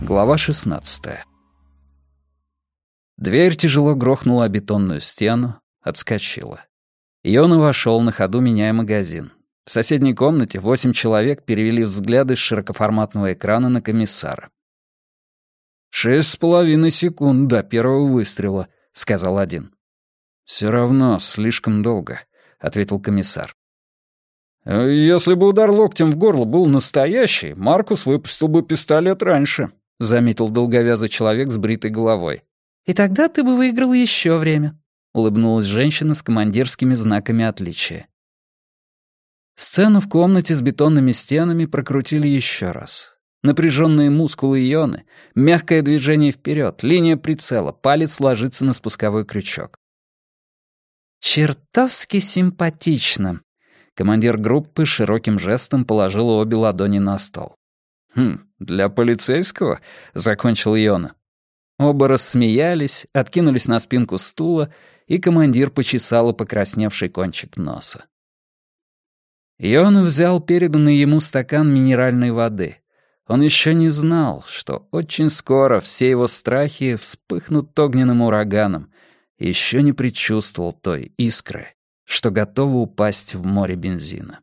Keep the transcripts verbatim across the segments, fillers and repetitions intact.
Глава шестнадцатая. Дверь тяжело грохнула о бетонную стену, отскочила. Йона вошел, на ходу меняя магазин. В соседней комнате восемь человек перевели взгляды с широкоформатного экрана на комиссара. «Шесть с половиной секунд до первого выстрела», — сказал один. «Все равно слишком долго», — ответил комиссар. «Если бы удар локтем в горло был настоящий, Маркус выпустил бы пистолет раньше», — заметил долговязый человек с бритой головой. «И тогда ты бы выиграл еще время», — улыбнулась женщина с командирскими знаками отличия. Сцену в комнате с бетонными стенами прокрутили еще раз. Напряженные мускулы Йоны, мягкое движение вперед, линия прицела, палец ложится на спусковой крючок. «Чертовски симпатично», — командир группы широким жестом положил обе ладони на стол. «Хм, для полицейского?» — закончил Йона. Оба рассмеялись, откинулись на спинку стула, и командир почесал покрасневший кончик носа. Йона взял переданный ему стакан минеральной воды. Он еще не знал, что очень скоро все его страхи вспыхнут огненным ураганом, и еще не предчувствовал той искры, что готова упасть в море бензина.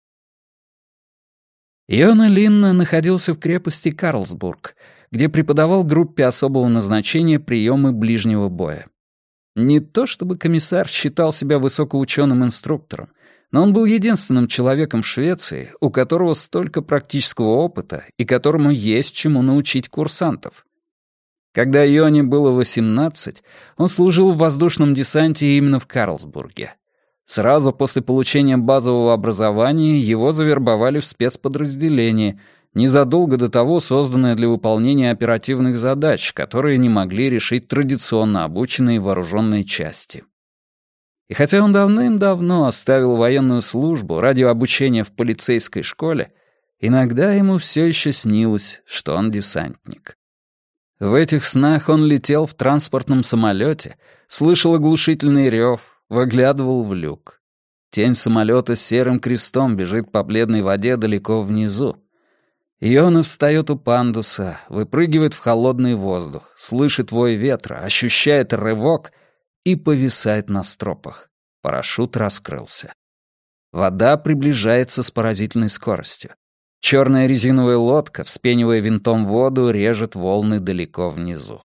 Йона Линна находился в крепости Карлсбург, где преподавал группе особого назначения приемы ближнего боя. Не то чтобы комиссар считал себя высокоученым инструктором, но он был единственным человеком в Швеции, у которого столько практического опыта и которому есть чему научить курсантов. Когда Йоне было восемнадцать, он служил в воздушном десанте именно в Карлсбурге. Сразу после получения базового образования его завербовали в спецподразделение, незадолго до того созданное для выполнения оперативных задач, которые не могли решить традиционно обученные вооруженные части. И хотя он давным-давно оставил военную службу ради обучения в полицейской школе, иногда ему все еще снилось, что он десантник. В этих снах он летел в транспортном самолете, слышал оглушительный рев, выглядывал в люк. Тень самолета с серым крестом бежит по бледной воде далеко внизу. Йона встает у пандуса, выпрыгивает в холодный воздух, слышит вой ветра, ощущает рывок и повисает на стропах. Парашют раскрылся. Вода приближается с поразительной скоростью. Черная резиновая лодка, вспенивая винтом воду, режет волны далеко внизу.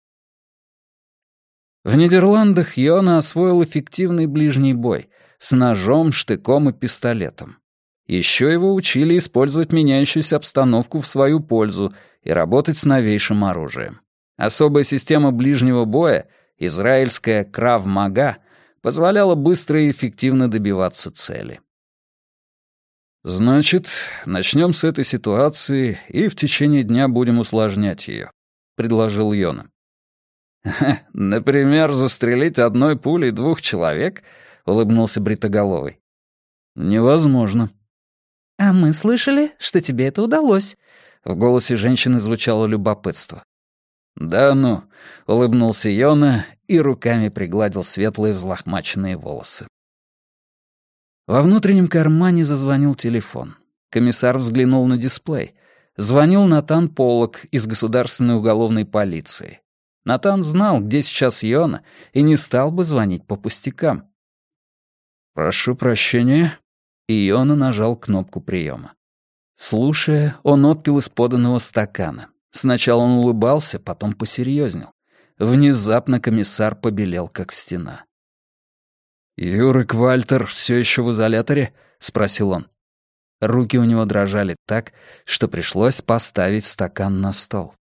В Нидерландах Йона освоил эффективный ближний бой с ножом, штыком и пистолетом. Еще его учили использовать меняющуюся обстановку в свою пользу и работать с новейшим оружием. Особая система ближнего боя, израильская Крав-Мага, позволяла быстро и эффективно добиваться цели. «Значит, начнем с этой ситуации и в течение дня будем усложнять ее», — предложил Йона. «Например, застрелить одной пулей двух человек?» — улыбнулся бритоголовый. «Невозможно». «А мы слышали, что тебе это удалось», — в голосе женщины звучало любопытство. «Да ну», — улыбнулся Йона и руками пригладил светлые взлохмаченные волосы. Во внутреннем кармане зазвонил телефон. Комиссар взглянул на дисплей. Звонил Натан Поллок из государственной уголовной полиции. Натан знал, где сейчас Йона, и не стал бы звонить по пустякам. «Прошу прощения», и Йона нажал кнопку приема. Слушая, он отпил из поданного стакана. Сначала он улыбался, потом посерьезнел. Внезапно комиссар побелел, как стена. «Юрик Вальтер все еще в изоляторе?» — спросил он. Руки у него дрожали так, что пришлось поставить стакан на стол.